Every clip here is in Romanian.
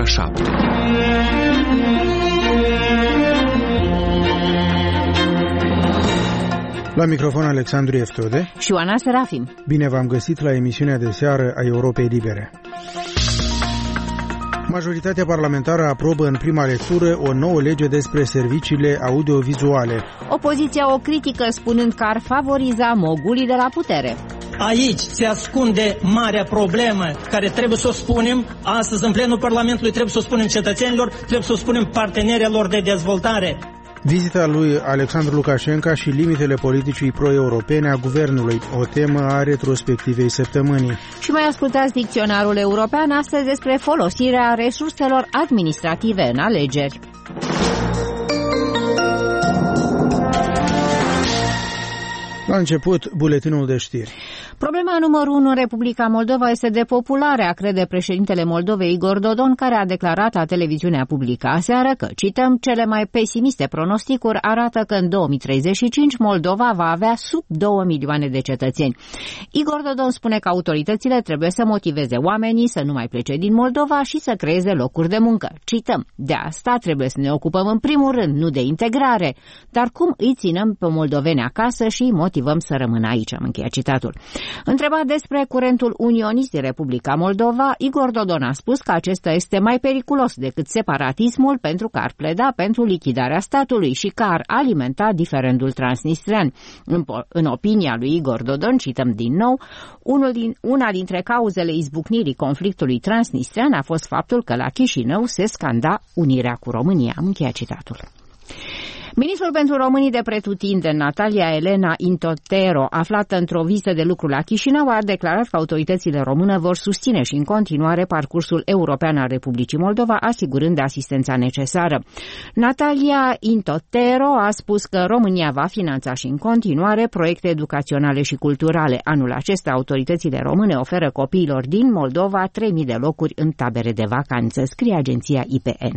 ora 7. La microfon Alexandru Eftode și Oana Serafim. Bine v-am găsit la emisiunea de seară a Europei Libere. Majoritatea parlamentară aprobă în prima lectură o nouă lege despre serviciile audiovizuale. Opoziția o critică spunând că ar favoriza mogulii de la putere. Aici se ascunde marea problemă care trebuie să o spunem astăzi în plenul Parlamentului, trebuie să o spunem cetățenilor, trebuie să o spunem partenerilor de dezvoltare. Vizita lui Alexandru Lukashenko și limitele politicii pro-europene a guvernului, o temă a retrospectivei săptămânii. Și mai ascultați dicționarul european astăzi despre folosirea resurselor administrative în alegeri. La început, buletinul de știri. Problema numărul 1 în Republica Moldova este depopularea, crede președintele Moldovei Igor Dodon, care a declarat la televiziunea publică aseară că, cităm, cele mai pesimiste pronosticuri arată că în 2035 Moldova va avea sub 2 milioane de cetățeni. Igor Dodon spune că autoritățile trebuie să motiveze oamenii să nu mai plece din Moldova și să creeze locuri de muncă. Cităm, de asta trebuie să ne ocupăm în primul rând, nu de integrare, dar cum îi ținem pe moldoveni acasă și îi motivăm să rămână aici, am încheiat citatul. Întrebat despre curentul unionist din Republica Moldova, Igor Dodon a spus că acesta este mai periculos decât separatismul pentru că ar pleda pentru lichidarea statului și că ar alimenta diferendul transnistrean. În opinia lui Igor Dodon, cităm din nou, una dintre cauzele izbucnirii conflictului transnistrean a fost faptul că la Chișinău se scanda unirea cu România. Am încheiat citatul. Ministrul pentru românii de pretutindeni, Natalia Elena Intotero, aflată într-o vizită de lucru la Chișinău, a declarat că autoritățile române vor susține și în continuare parcursul european al Republicii Moldova, asigurând asistența necesară. Natalia Intotero a spus că România va finanța și în continuare proiecte educaționale și culturale. Anul acesta, autoritățile române oferă copiilor din Moldova 3.000 de locuri în tabere de vacanță, scrie agenția IPN.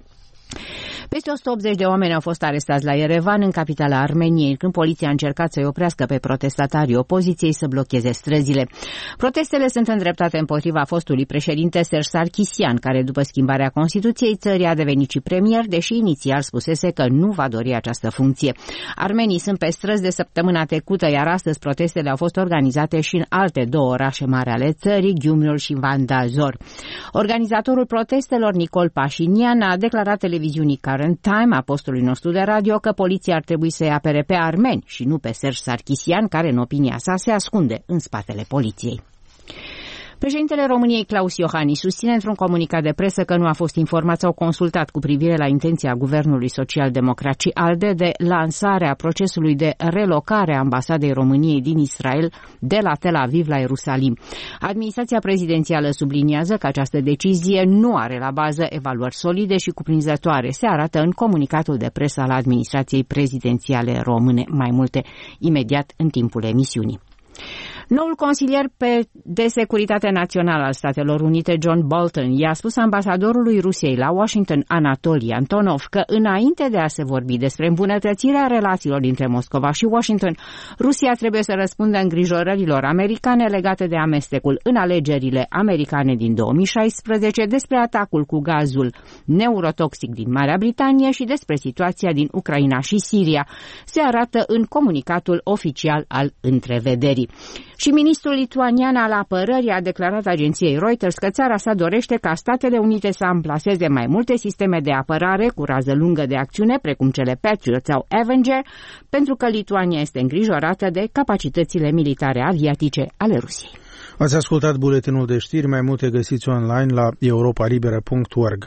Peste 180 de oameni au fost arestați la Yerevan, în capitala Armeniei, când poliția a încercat să-i oprească pe protestatarii opoziției să blocheze străzile. Protestele sunt îndreptate împotriva fostului președinte Serge Sarkisian, care după schimbarea Constituției țării a devenit și premier, deși inițial spusese că nu va dori această funcție. Armenii sunt pe străzi de săptămâna trecută, iar astăzi protestele au fost organizate și în alte două orașe mari ale țării, Gyumriul și Vandazor. Organizatorul protestelor, Nicol Pașinian, a declarat televiziunii Current Time, a postului nostru de radio, că poliția ar trebui să-i apere pe armeni și nu pe Serge Sarkisian, care în opinia sa se ascunde în spatele poliției. Președintele României Claus Iohannis susține într-un comunicat de presă că nu a fost informat sau consultat cu privire la intenția Guvernului Social-Democrat și ALDE de lansarea procesului de relocare a ambasadei României din Israel de la Tel Aviv la Ierusalim. Administrația prezidențială subliniază că această decizie nu are la bază evaluări solide și cuprinzătoare. Se arată în comunicatul de presă al administrației prezidențiale române. Mai multe imediat în timpul emisiunii. Noul consilier de securitate națională al Statelor Unite, John Bolton, i-a spus ambasadorului Rusiei la Washington, Anatoli Antonov, că înainte de a se vorbi despre îmbunătățirea relațiilor dintre Moscova și Washington, Rusia trebuie să răspundă îngrijorărilor americane legate de amestecul în alegerile americane din 2016, despre atacul cu gazul neurotoxic din Marea Britanie și despre situația din Ucraina și Siria. Se arată în comunicatul oficial al întrevederii. Și ministrul lituanian al apărării a declarat agenției Reuters că țara sa dorește ca Statele Unite să amplaseze mai multe sisteme de apărare cu rază lungă de acțiune, precum cele Patriot sau Avenger, pentru că Lituania este îngrijorată de capacitățile militare aviatice ale Rusiei. Ați ascultat buletinul de știri, mai multe găsiți online la europalibera.org.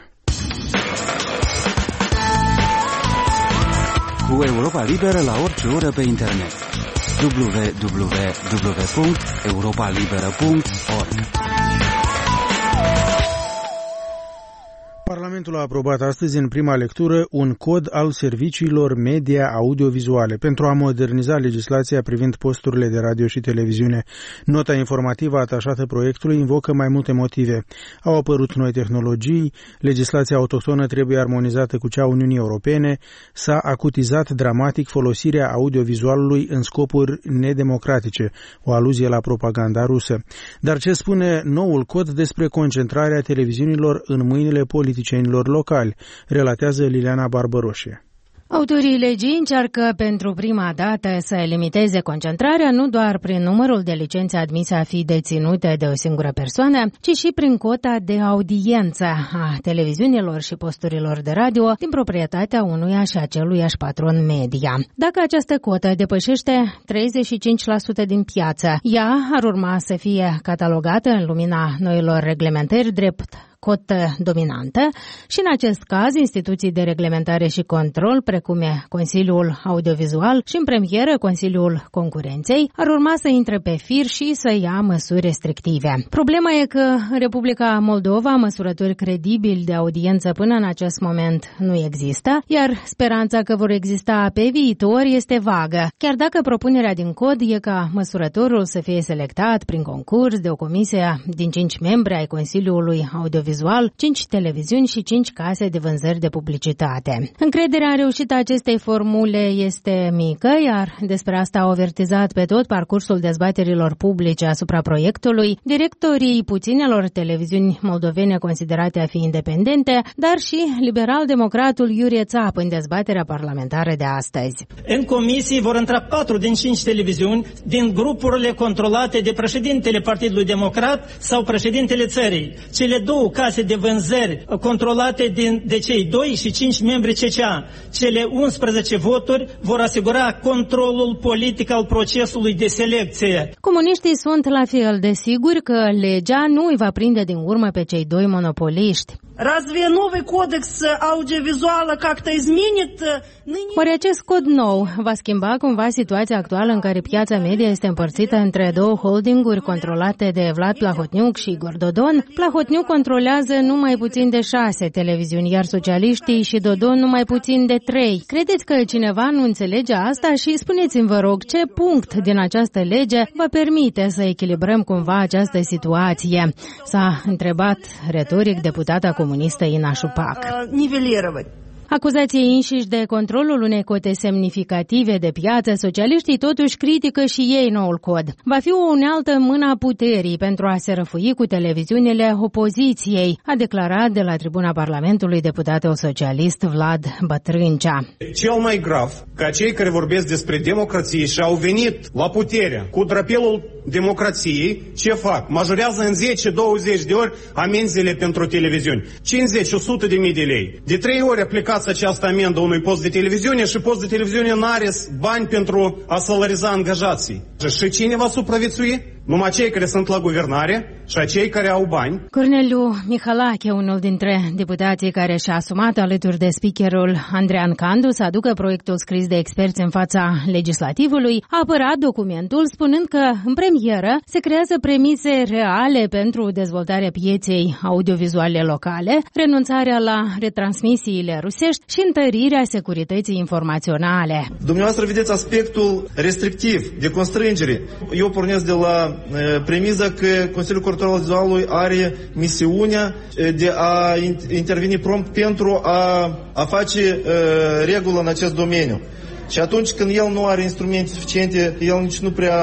Cu Europa Liberă la orice oră pe internet. www.europalibera.org. Parlamentul a aprobat astăzi în prima lectură un cod al serviciilor media audiovizuale pentru a moderniza legislația privind posturile de radio și televiziune. Nota informativă atașată proiectului invocă mai multe motive. Au apărut noi tehnologii, legislația autohtonă trebuie armonizată cu cea a Uniunii Europene, s-a acutizat dramatic folosirea audiovizualului în scopuri nedemocratice, o aluzie la propaganda rusă. Dar ce spune noul cod despre concentrarea televiziunilor în mâinile politicienilor locali, relatează Liliana Barbăroșie. Autorii legii încearcă pentru prima dată să limiteze concentrarea nu doar prin numărul de licențe admise a fi deținute de o singură persoană, ci și prin cota de audiență a televiziunilor și posturilor de radio din proprietatea unuia și aceluiași patron media. Dacă această cotă depășește 35% din piață, ea ar urma să fie catalogată în lumina noilor reglementări drept cotă dominantă și în acest caz instituții de reglementare și control, precum e Consiliul Audiovizual și în premieră Consiliul Concurenței, ar urma să intre pe fir și să ia măsuri restrictive. Problema e că în Republica Moldova măsurători credibili de audiență până în acest moment nu există, iar speranța că vor exista pe viitor este vagă, chiar dacă propunerea din cod e ca măsurătorul să fie selectat prin concurs de o comisie din 5 membri ai Consiliului Audiovizual, 5 televiziuni și 5 case de vânzări de publicitate. Încrederea în reușita acestei formule este mică, iar despre asta au avertizat pe tot parcursul dezbaterilor publice asupra proiectului directorii puținelor televiziuni moldovene considerate a fi independente, dar și liberal-democratul Iurie Țap în dezbaterea parlamentară de astăzi. În comisii vor intra 4 din 5 televiziuni din grupurile controlate de președintele Partidului Democrat sau președintele țării. Cele 2 case de vânzări controlate de cei 2 și 5 membri CCA. Cele 11 voturi vor asigura controlul politic al procesului de selecție. Comuniștii sunt la fel de siguri că legea nu îi va prinde din urmă pe cei 2 monopoliști. Разве новый кодекс аудиовизуала как-то изменит? Oare acest cod nou va schimba cumva situația actuală în care piața media este împărțită între 2 holdinguri controlate de Vlad Plahotniuc și Igor Dodon? Plahotniuc controlează numai puțin de 6 televiziuni, iar socialiștii și Dodon numai puțin de 3. Credeți că cineva nu înțelege asta? Și spuneți-mi, vă rog, ce punct din această lege va permite să echilibrăm cumva această situație? S-a întrebat retoric deputata comunistă Ina Șupac. Acuzației înșiși de controlul unei cote semnificative de piață, socialiștii totuși critică și ei noul cod. Va fi o unealtă mână a puterii pentru a se răfui cu televiziunile opoziției, a declarat de la tribuna Parlamentului deputatul socialist Vlad Bătrâncea. Cel mai grav, ca cei care vorbesc despre democrație și au venit la putere cu drapelul democrației, ce fac? Majorează în 10-20 de ori amenzile pentru televiziuni. 50-100 de mii de lei. De 3 ori aplicați această amendă unui post de televiziune și post de televiziune nu are bani pentru a salariza angajații. Și cine va supraviețui? Numai cei care sunt la guvernare și cei care au bani. Corneliu Mihalache, unul dintre deputații care și-a asumat alături de speakerul Andrean Candu să aducă proiectul scris de experți în fața legislativului, a apărat documentul spunând că în premieră se creează premise reale pentru dezvoltarea pieței audiovizuale locale, renunțarea la retransmisiile rusești și întărirea securității informaționale. Dumneavoastră vedeți aspectul restrictiv, de constrângere. Eu pornesc de la premiza că Consiliul Control Audiovizualului are misiunea de a interveni prompt pentru a face regulă în acest domeniu. Și atunci când el nu are instrumente suficiente, el nici nu prea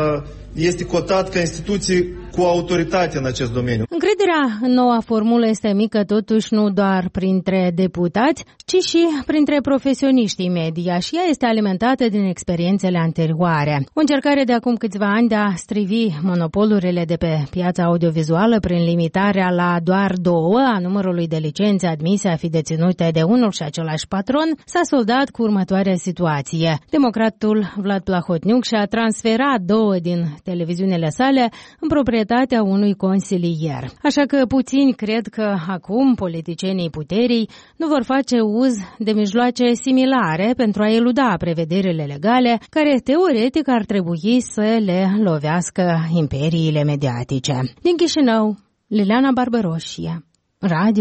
este cotat ca instituție cu autoritate în acest domeniu. Încrederea în noua formulă este mică totuși nu doar printre deputați, ci și printre profesioniștii media și ea este alimentată din experiențele anterioare. O încercare de acum câțiva ani de a strivi monopolurile de pe piața audiovizuală prin limitarea la doar 2 a numărului de licențe admise a fi deținute de unul și același patron s-a soldat cu următoarea situație. Democratul Vlad Plahotniuc și-a transferat 2 din televiziunile sale în proprietatea unui consilier. Așa că puțini cred că acum politicienii puterii nu vor face uz de mijloace similare pentru a eluda prevederile legale care teoretic ar trebui să le lovească imperiile mediatice. Din Chișinău, Liliana Barbăroșie, Radio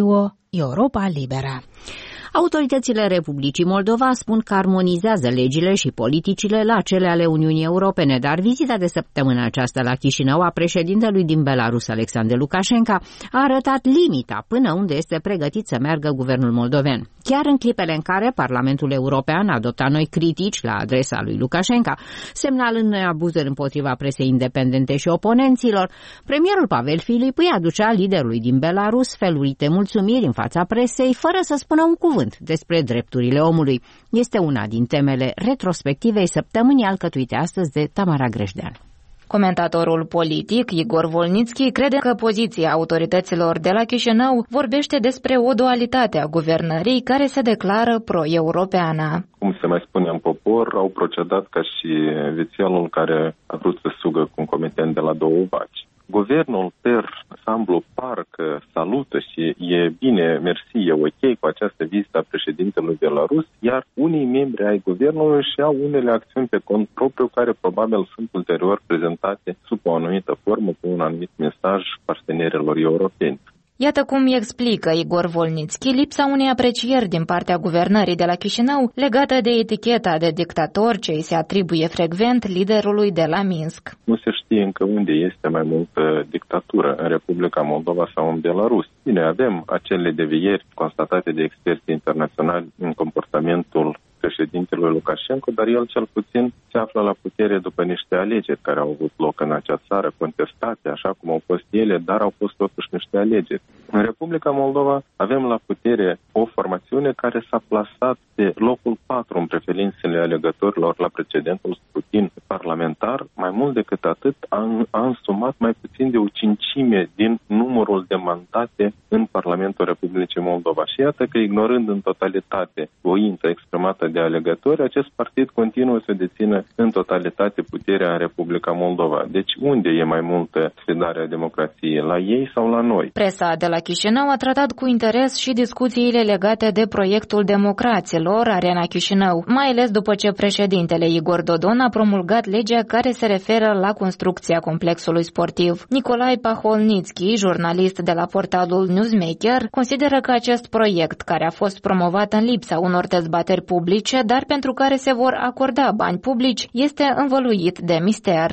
Europa Liberă. Autoritățile Republicii Moldova spun că armonizează legile și politicile la cele ale Uniunii Europene, dar vizita de săptămână aceasta la Chișinău a președintelui din Belarus, Alexandru Lukashenko, a arătat limita până unde este pregătit să meargă guvernul moldoven. Chiar în clipele în care Parlamentul European a adoptat noi critici la adresa lui Lukashenko, semnalând noi abuzuri împotriva presei independente și oponenților, premierul Pavel Filip îi aducea liderului din Belarus felurite mulțumiri în fața presei, fără să spună un cuvânt despre drepturile omului. Este una din temele retrospectivei săptămânii alcătuite astăzi de Tamara Grejdean. Comentatorul politic Igor Volnitski crede că poziția autorităților de la Chișinău vorbește despre o dualitate a guvernării care se declară pro-europeană. Cum se mai spune în popor, au procedat ca și vițelul care a vrut să sugă cu un comitent de la două vaci. Guvernul per ansamblu parcă salută și e bine, mersi, e ok cu această vizită a președintelui Belarus, iar unii membri ai guvernului și au unele acțiuni pe cont propriu care probabil sunt ulterior prezentate sub o anumită formă cu un anumit mesaj partenerilor europeni. Iată cum explică Igor Volnitski lipsa unei aprecieri din partea guvernării de la Chișinău legată de eticheta de dictator ce îi se atribuie frecvent liderului de la Minsk. Nu se știe încă unde este mai multă dictatură, în Republica Moldova sau în Belarus. Bine, avem acele devieri constatate de experți internaționali în comportamentul președintelui Lukashenko, dar el cel puțin se află la putere după niște alegeri care au avut loc în acea țară, contestate, așa cum au fost ele, dar au fost totuși niște alegeri. În Republica Moldova avem la putere o formațiune care s-a plasat pe locul 4 în preferințele alegătorilor la precedentul scrutin parlamentar. Mai mult decât atât, a însumat mai puțin de o cincime din numărul de mandate în Parlamentul Republicii Moldova. Și iată că, ignorând în totalitate voința exprimată de alegători, acest partid continuă să dețină în totalitate puterea în Republica Moldova. Deci unde e mai multă sfidare a democrației? La ei sau la noi? Presa de la Chișinău a tratat cu interes și discuțiile legate de proiectul democraților Arena Chișinău, mai ales după ce președintele Igor Dodon a promulgat legea care se referă la construcția complexului sportiv. Nicolae Paholnitski, jurnalist de la portalul Newsmaker, consideră că acest proiect, care a fost promovat în lipsa unor dezbateri publice, dar pentru care se vor acorda bani publici, este învăluit de mister.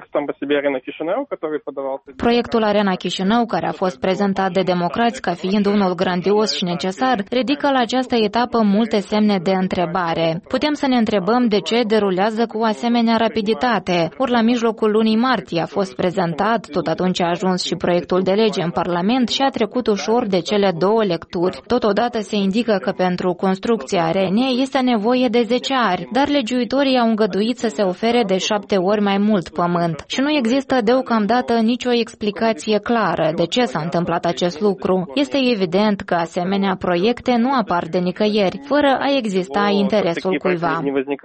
Proiectul Arena Chișinău, care a fost prezentat de democrați ca fiind unul grandios și necesar, ridică la această etapă multe semne de întrebare. Putem să ne întrebăm de ce derulează cu asemenea rapiditate. Ori la mijlocul lunii martie a fost prezentat, tot atunci a ajuns și proiectul de lege în Parlament și a trecut ușor de cele două lecturi. Totodată se indică că pentru construcția arenei este nevoie de 10 ani, dar legiuitorii au îngăduit să se ofere de 7 ori mai mult pământ. Și nu există deocamdată nicio explicație clară de ce s-a întâmplat acest lucru. Este evident că asemenea proiecte nu apar de nicăieri, fără a exista interesul cuiva.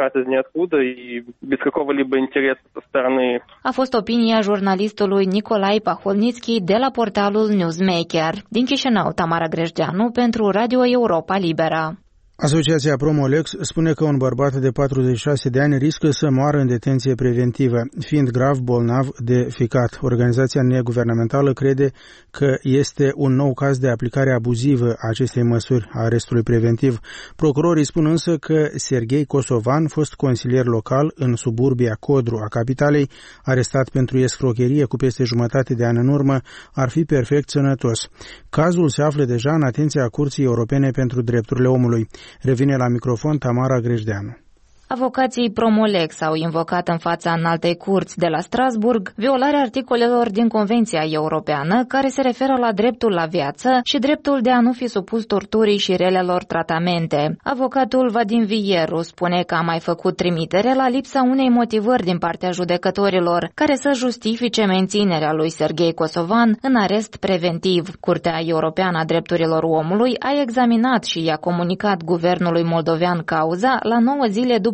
A fost opinia jurnalistului Nicolae Paholnitski de la portalul Newsmaker. Din Chișinău, Tamara Grejdeanu pentru Radio Europa Liberă. Asociația Promolex spune că un bărbat de 46 de ani riscă să moară în detenție preventivă, fiind grav bolnav de ficat. Organizația neguvernamentală crede că este un nou caz de aplicare abuzivă a acestei măsuri a arestului preventiv. Procurorii spun însă că Serghei Kosovan, fost consilier local în suburbia Codru a capitalei, arestat pentru escrocherie cu peste jumătate de an în urmă, ar fi perfect sănătos. Cazul se află deja în atenția Curții Europene pentru Drepturile Omului. Revine la microfon Tamara Grejdeanu. Avocații Promolex au invocat în fața înaltei curți de la Strasburg violarea articolelor din Convenția Europeană care se referă la dreptul la viață și dreptul de a nu fi supus torturii și relelor tratamente. Avocatul Vadim Vieru spune că a mai făcut trimitere la lipsa unei motivări din partea judecătorilor care să justifice menținerea lui Serghei Kosovan în arest preventiv. Curtea Europeană a Drepturilor Omului a examinat și i-a comunicat guvernului moldovean cauza la 9 zile după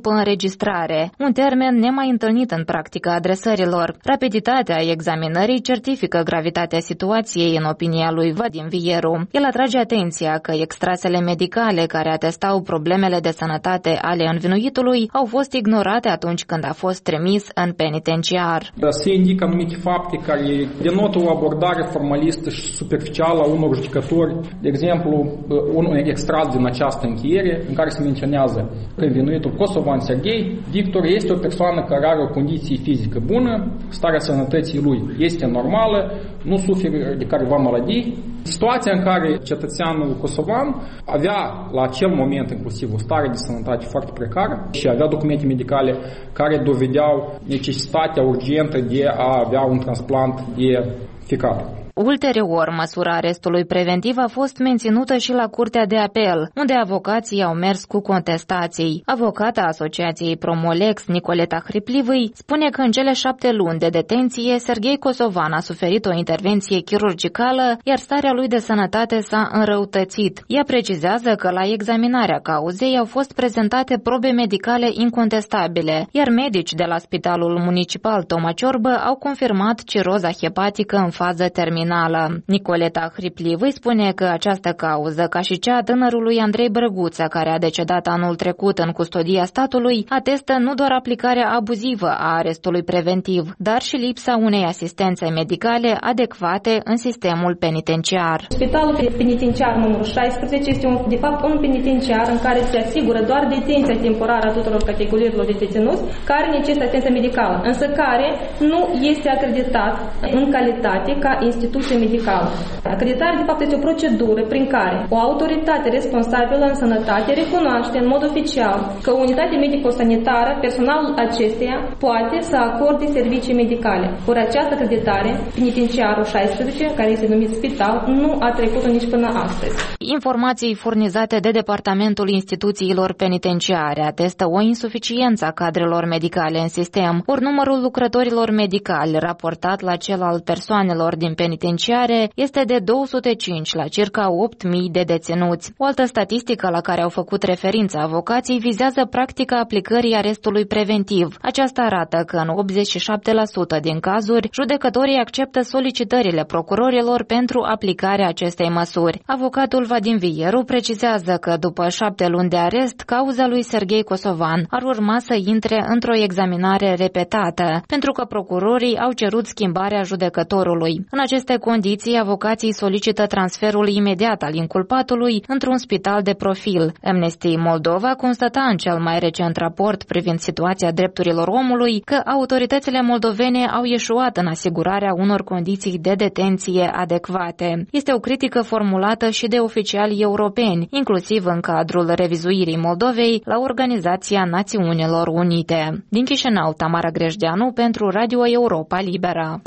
după înregistrare, un termen nemai întâlnit în practica adresărilor. Rapiditatea examinării certifică gravitatea situației, în opinia lui Vadim Vieru. El atrage atenția că extrasele medicale care atestau problemele de sănătate ale învinuitului au fost ignorate atunci când a fost trimis în penitenciar. Se indică anumite fapte care denotă o abordare formalistă și superficială a unor judecători. De exemplu, un extras din această încheiere în care se menționează că învinuitul kosovan Serghei Victor este o persoană care are o condiție fizică bună, starea sănătății lui este normală, nu suferă de careva maladii. Situația în care cetățeanul kosovan avea la acel moment inclusiv o stare de sănătate foarte precară și avea documente medicale care dovedeau necesitatea urgentă de a avea un transplant de ficat. Ulterior, măsura arestului preventiv a fost menținută și la Curtea de Apel, unde avocații au mers cu contestații. Avocata Asociației Promolex, Nicoleta Hriplivăi, spune că în cele 7 luni de detenție, Serghei Kosovan a suferit o intervenție chirurgicală, iar starea lui de sănătate s-a înrăutățit. Ea precizează că la examinarea cauzei au fost prezentate probe medicale incontestabile, iar medici de la Spitalul Municipal Toma Ciorbă au confirmat ciroza hepatică în fază terminală. Nicoleta Hriplivăi spune că această cauză, ca și cea a tânărului Andrei Brăguță, care a decedat anul trecut în custodia statului, atestă nu doar aplicarea abuzivă a arestului preventiv, dar și lipsa unei asistențe medicale adecvate în sistemul penitenciar. Spitalul penitenciar numărul 16 este de fapt un penitenciar în care se asigură doar detenția temporară a tuturor categoriilor de deținuți care necesită asistență medicală, însă care nu este acreditat în calitate ca instituție medicală. Acreditarea, de fapt, este o procedură prin care o autoritate responsabilă în sănătate recunoaște în mod oficial că o unitate medico-sanitară, personalul acesteia, poate să acorde servicii medicale. Ori această acreditare, penitenciarul 16, care este numit spital, nu a trecut nici până astăzi. Informații furnizate de Departamentul Instituțiilor Penitenciare atestă o insuficiență a cadrelor medicale în sistem, ori numărul lucrătorilor medicali raportat la cel al persoanelor din penitenciare este de 205 la circa 8.000 de deținuți. O altă statistică la care au făcut referință avocații vizează practica aplicării arestului preventiv. Aceasta arată că în 87% din cazuri, judecătorii acceptă solicitările procurorilor pentru aplicarea acestei măsuri. Avocatul Vadim Vieru precizează că după 7 luni de arest, cauza lui Serghei Kosovan ar urma să intre într-o examinare repetată, pentru că procurorii au cerut schimbarea judecătorului. În aceste condiții, avocații solicită transferul imediat al inculpatului într-un spital de profil. Amnesty Moldova constata în cel mai recent raport privind situația drepturilor omului că autoritățile moldovene au eșuat în asigurarea unor condiții de detenție adecvate. Este o critică formulată și de oficiali europeni, inclusiv în cadrul revizuirii Moldovei la Organizația Națiunilor Unite. Din Chișinău, Tamara Grejdeanu pentru Radio Europa Liberă.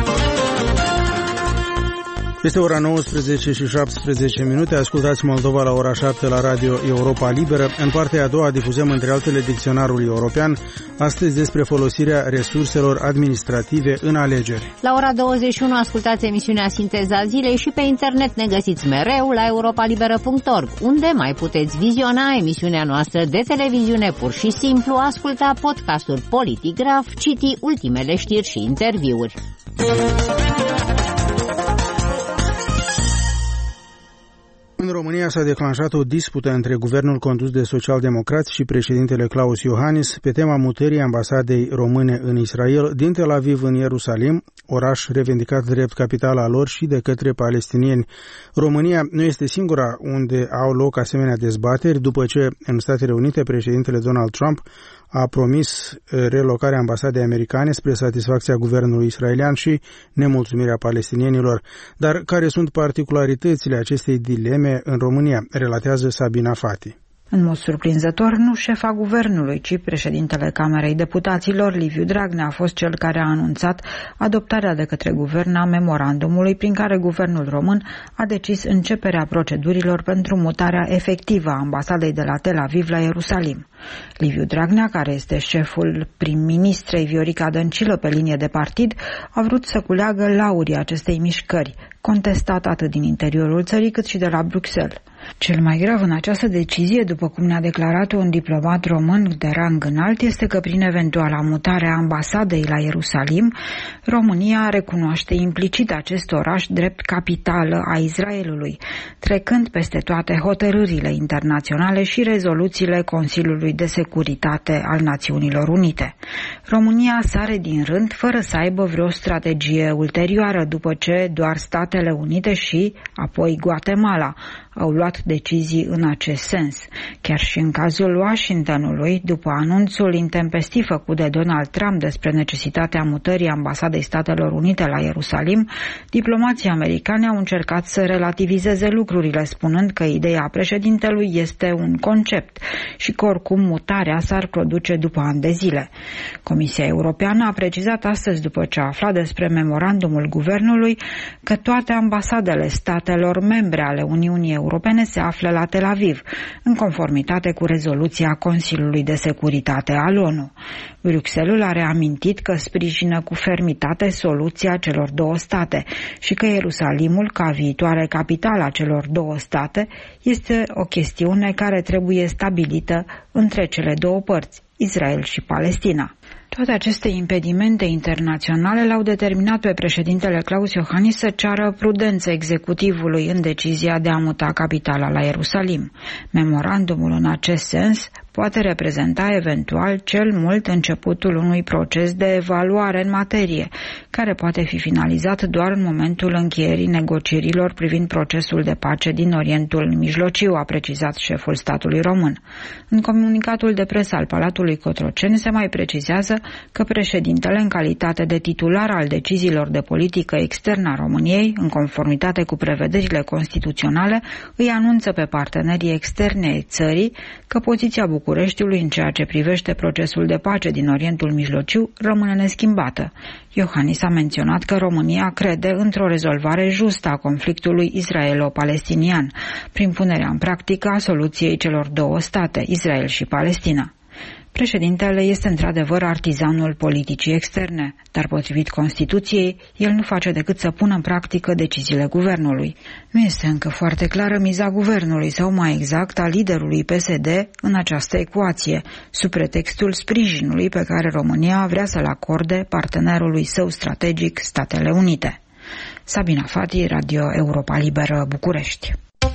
Este ora 19 și 17 minute. Ascultați Moldova la ora 7 la Radio Europa Liberă. În partea a doua difuzăm între altele dicționarul european, astăzi despre folosirea resurselor administrative în alegeri. La ora 21 ascultați emisiunea Sinteza Zilei și pe internet ne găsiți mereu la europalibera.org, unde mai puteți viziona emisiunea noastră de televiziune pur și simplu, asculta podcasturi Politigraf, citi ultimele știri și interviuri. În România s-a declanșat o dispută între guvernul condus de socialdemocrați și președintele Klaus Iohannis pe tema mutării ambasadei române în Israel din Tel Aviv în Ierusalim, oraș revendicat drept capitala lor și de către palestinieni. România nu este singura unde au loc asemenea dezbateri, după ce în Statele Unite președintele Donald Trump a promis relocarea ambasadei americane spre satisfacția guvernului israelian și nemulțumirea palestinienilor. Dar care sunt particularitățile acestei dileme în România, relatează Sabina Fati. În mod surprinzător, nu șefa guvernului, ci președintele Camerei Deputaților, Liviu Dragnea, a fost cel care a anunțat adoptarea de către guvern a memorandumului prin care guvernul român a decis începerea procedurilor pentru mutarea efectivă a ambasadei de la Tel Aviv la Ierusalim. Liviu Dragnea, care este șeful prim-ministrei Viorica Dăncilă pe linie de partid, a vrut să culeagă laurii acestei mișcări, contestat atât din interiorul țării cât și de la Bruxelles. Cel mai grav în această decizie, după cum ne-a declarat un diplomat român de rang înalt, este că prin eventuala mutare a ambasadei la Ierusalim, România recunoaște implicit acest oraș drept capitală a Israelului, trecând peste toate hotărârile internaționale și rezoluțiile Consiliului de Securitate al Națiunilor Unite. România sare din rând fără să aibă vreo strategie ulterioară, după ce doar Statele Unite și apoi Guatemala au luat decizii în acest sens. Chiar și în cazul Washingtonului, după anunțul intempestiv făcut de Donald Trump despre necesitatea mutării ambasadei Statelor Unite la Ierusalim, diplomații americani au încercat să relativizeze lucrurile, spunând că ideea președintelui este un concept și că oricum mutarea s-ar produce după ani de zile. Comisia Europeană a precizat astăzi, după ce a aflat despre memorandumul guvernului, că toate ambasadele statelor membre ale Uniunii Europene se află la Tel Aviv, în conformitate cu rezoluția Consiliului de Securitate al ONU. Bruxelles a reamintit că sprijină cu fermitate soluția celor două state și că Ierusalimul, ca viitoare capitală a celor două state, este o chestiune care trebuie stabilită între cele două părți, Israel și Palestina. Toate aceste impedimente internaționale l-au determinat pe președintele Klaus Iohannis să ceară prudență executivului în decizia de a muta capitala la Ierusalim. Memorandumul în acest sens poate reprezenta eventual cel mult începutul unui proces de evaluare în materie, care poate fi finalizat doar în momentul încheierii negocierilor privind procesul de pace din Orientul Mijlociu, a precizat șeful statului român. În comunicatul de presă al Palatului Cotroceni se mai precizează că președintele, în calitate de titular al deciziilor de politică externă a României, în conformitate cu prevederile constituționale, îi anunță pe partenerii externe ai țării că poziția Bucureștiului în ceea ce privește procesul de pace din Orientul Mijlociu rămâne neschimbată. Iohannis a menționat că România crede într-o rezolvare justă a conflictului israelo-palestinian, prin punerea în practică a soluției celor două state, Israel și Palestina. Președintele este într-adevăr artizanul politicii externe, dar potrivit Constituției, el nu face decât să pună în practică deciziile guvernului. Nu este încă foarte clară miza guvernului sau mai exact a liderului PSD în această ecuație, sub pretextul sprijinului pe care România vrea să-l acorde partenerului său strategic, Statele Unite. Sabina Fati, Radio Europa Liberă, București.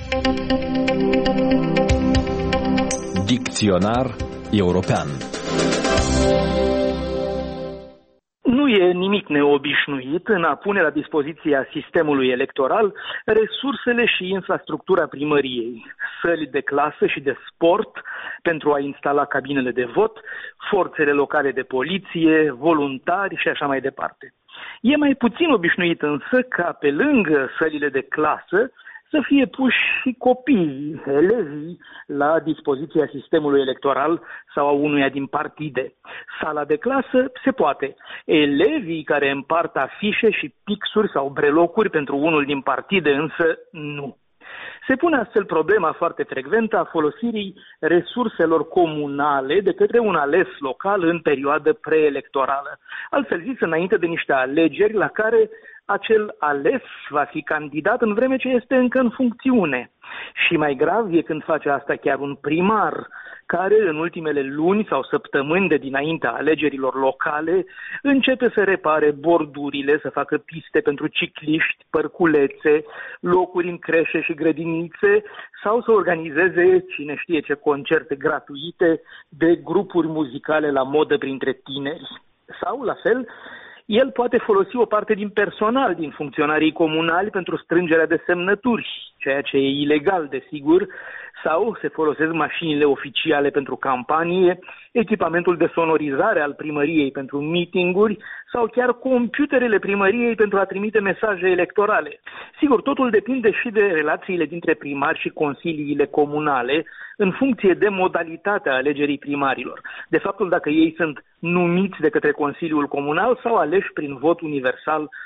Dicționar european. Nu e nimic neobișnuit în a pune la dispoziția sistemului electoral resursele și infrastructura primăriei, săli de clasă și de sport pentru a instala cabinele de vot, forțele locale de poliție, voluntari și așa mai departe. E mai puțin obișnuit însă ca pe lângă sălile de clasă să fie puși și copiii, elevii, la dispoziția sistemului electoral sau a unuia din partide. Sala de clasă se poate. Elevii care împart afișe și pixuri sau brelocuri pentru unul din partide însă nu. Se pune astfel problema foarte frecventă a folosirii resurselor comunale de către un ales local în perioadă preelectorală. Altfel zis, înainte de niște alegeri la care acel ales va fi candidat în vreme ce este încă în funcțiune. Și mai grav e când face asta chiar un primar, care în ultimele luni sau săptămâni de dinaintea alegerilor locale începe să repare bordurile, să facă piste pentru cicliști, părculețe, locuri în creșe și grădinițe sau să organizeze cine știe ce concerte gratuite de grupuri muzicale la modă printre tineri. Sau, la fel, el poate folosi o parte din personal din funcționarii comunali pentru strângerea de semnături, ceea ce e ilegal, desigur, sau se folosesc mașinile oficiale pentru campanie, echipamentul de sonorizare al primăriei pentru meeting-uri sau chiar computerele primăriei pentru a trimite mesaje electorale. Sigur, totul depinde și de relațiile dintre primari și consiliile comunale, în funcție de modalitatea alegerii primarilor. De faptul dacă ei sunt numiți de către Consiliul Comunal sau aleși prin vot universal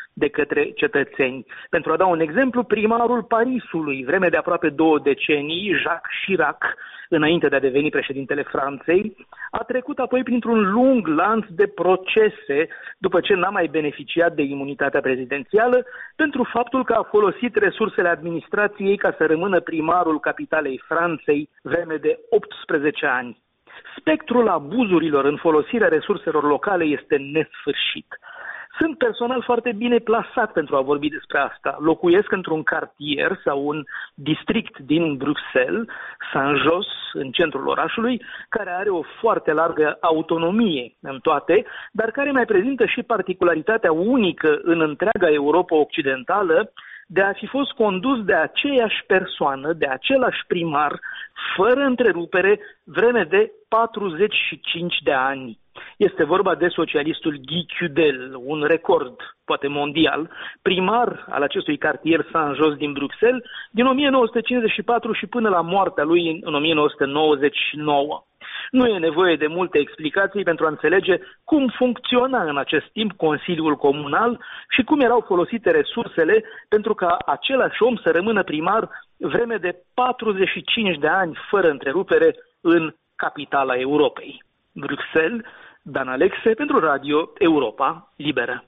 de către cetățeni. Pentru a da un exemplu, primarul Parisului, vreme de aproape 2 decenii, Jacques Chirac, înainte de a deveni președintele Franței, a trecut apoi printr-un lung lanț de procese după ce n-a mai beneficiat de imunitatea prezidențială pentru faptul că a folosit resursele administrației ca să rămână primarul capitalei Franței vreme de 18 ani. Spectrul abuzurilor în folosirea resurselor locale este nesfârșit. Sunt personal foarte bine plasat pentru a vorbi despre asta. Locuiesc într-un cartier sau un district din Bruxelles, Saint-Jos, în centrul orașului, care are o foarte largă autonomie în toate, dar care mai prezintă și particularitatea unică în întreaga Europa Occidentală de a fi fost condus de aceeași persoană, de același primar, fără întrerupere, vreme de 45 de ani. Este vorba de socialistul Guy Cudel, un record, poate mondial, primar al acestui cartier Saint-Jos din Bruxelles, din 1954 și până la moartea lui în 1999. Nu e nevoie de multe explicații pentru a înțelege cum funcționa în acest timp Consiliul Comunal și cum erau folosite resursele pentru ca același om să rămână primar vreme de 45 de ani fără întrerupere în capitala Europei. Bruxelles, Dan Alexe pentru Radio Europa Liberă.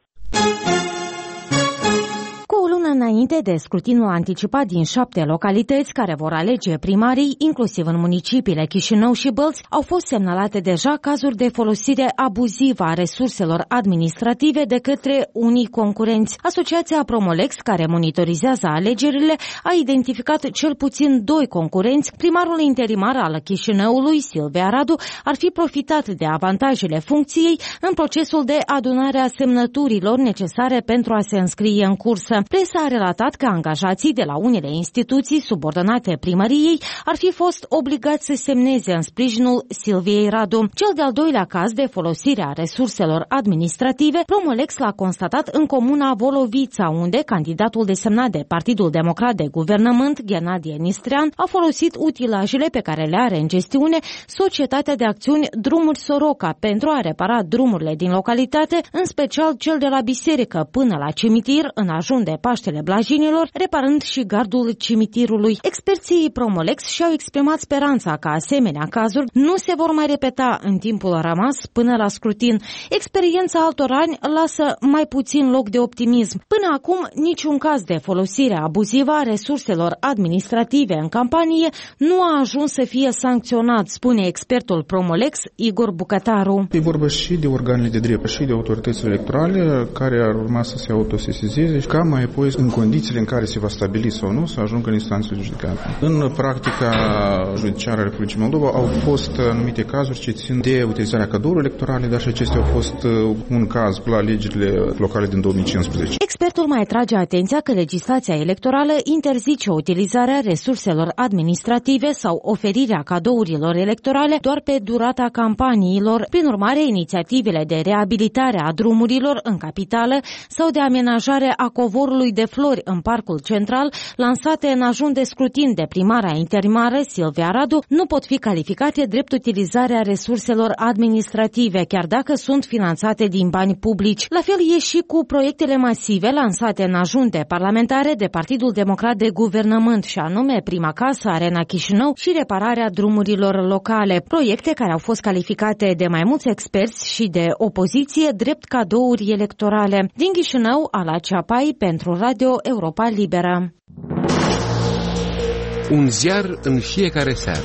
Cu o lună înainte de scrutinul anticipat din 7 localități care vor alege primarii, inclusiv în municipiile Chișinău și Bălți, au fost semnalate deja cazuri de folosire abuzivă a resurselor administrative de către unii concurenți. Asociația Promolex, care monitorizează alegerile, a identificat cel puțin 2 concurenți. Primarul interimar al Chișinăului, Silvia Radu, ar fi profitat de avantajele funcției în procesul de adunare a semnăturilor necesare pentru a se înscrie în cursă. Presa a relatat că angajații de la unele instituții subordonate primăriei ar fi fost obligați să semneze în sprijinul Silviei Radu. Cel de-al doilea caz de folosire a resurselor administrative, Promolex l-a constatat în comuna Volovița, unde candidatul desemnat de Partidul Democrat de Guvernământ, Ghenadie Nistrean, a folosit utilajele pe care le are în gestiune Societatea de Acțiuni Drumuri Soroca pentru a repara drumurile din localitate, în special cel de la biserică până la cimitir, în ajun de Paștele Blajinilor, reparând și gardul cimitirului. Experții Promolex și-au exprimat speranța că asemenea cazuri nu se vor mai repeta în timpul rămas până la scrutin. Experiența altor ani lasă mai puțin loc de optimism. Până acum, niciun caz de folosire abuzivă a resurselor administrative în campanie nu a ajuns să fie sancționat, spune expertul Promolex, Igor Bucătaru. E vorba și de organele de drept și de autoritățile electorale care ar urma să se autosesizeze și ca mai apoi, în condițiile în care se va stabili sau nu, să ajungă în instanțe judecate. În practica judiciară a Republicii Moldova au fost anumite cazuri ce țin de utilizarea cadourilor electorale, dar și acestea au fost un caz la alegerile locale din 2015. Expertul mai atrage atenția că legislația electorală interzice utilizarea resurselor administrative sau oferirea cadourilor electorale doar pe durata campaniilor. Prin urmare, inițiativele de reabilitare a drumurilor în capitală sau de amenajare a covorului de flori în Parcul Central, lansate în ajun de scrutin de primara interimară Silvia Radu, nu pot fi calificate drept utilizarea resurselor administrative, chiar dacă sunt finanțate din bani publici. La fel e și cu proiectele masive lansate în ajun de parlamentare de Partidul Democrat de Guvernământ, și anume Prima Casă, Arena Chișinău și repararea drumurilor locale, proiecte care au fost calificate de mai mulți experți și de opoziție drept cadouri electorale. Din Chișinău, Ala Ceapai pentru Radio Europa Liberă. Un ziar în fiecare seară.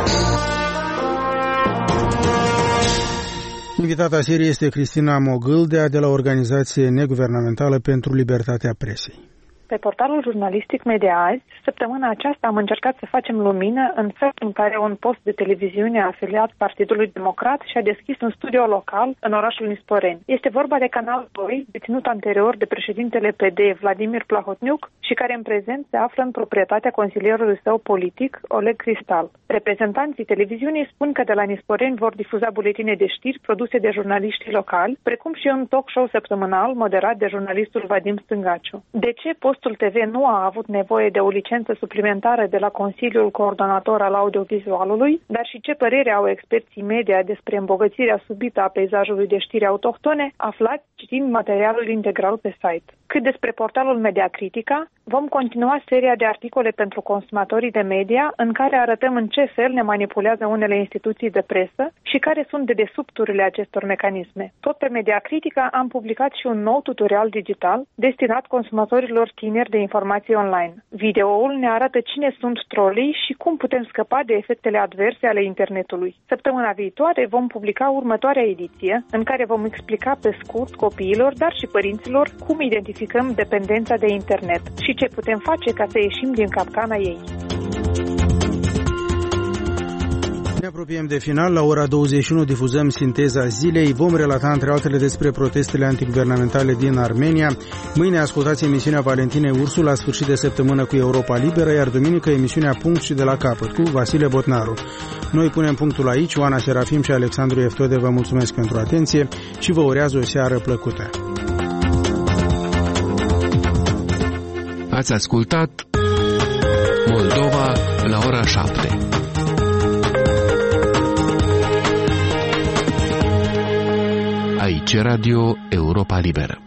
Invitata seriei este Cristina Mogâldea de la Organizație Neguvernamentală pentru Libertatea Presei. Pe portalul jurnalistic Media Azi, săptămâna aceasta am încercat să facem lumină în felul în care un post de televiziune afiliat Partidului Democrat și-a deschis un studio local în orașul Nisporeni. Este vorba de Canal 2, deținut anterior de președintele PD Vladimir Plahotniuc și care în prezent se află în proprietatea consilierului său politic, Oleg Cristal. Reprezentanții televiziunii spun că de la Nisporeni vor difuza buletine de știri produse de jurnaliștii locali, precum și un talk show săptămânal moderat de jurnalistul Vadim Stângaciu. De ce postul TV nu a avut nevoie de o licență suplimentară de la Consiliul Coordonator al Audiovizualului, dar și ce părere au experții media despre îmbogățirea subită a peisajului de știri autohtone, aflați citind materialul integral pe site. Cât despre portalul Media Critica, vom continua seria de articole pentru consumatorii de media în care arătăm în ce fel ne manipulează unele instituții de presă și care sunt dedesubturile acestor mecanisme. Tot pe Media Critica am publicat și un nou tutorial digital destinat consumatorilor tineri de informații online. Videoul ne arată cine sunt trolii și cum putem scăpa de efectele adverse ale internetului. Săptămâna viitoare vom publica următoarea ediție, în care vom explica pe scurt copiilor, dar și părinților, cum identificăm dependența de internet și ce putem face ca să ieșim din capcana ei. Ne apropiem de final. La ora 21 difuzăm sinteza zilei. Vom relata între altele despre protestele antiguvernamentale din Armenia. Mâine ascultați emisiunea Valentinei Ursu la sfârșit de săptămână cu Europa Liberă, iar duminică emisiunea Punct și de la capăt cu Vasile Botnaru. Noi punem punctul aici. Oana Serafim și Alexandru Eftode vă mulțumesc pentru atenție și vă urează o seară plăcută. Ați ascultat Moldova la ora 7. Aici Radio Europa Liberă.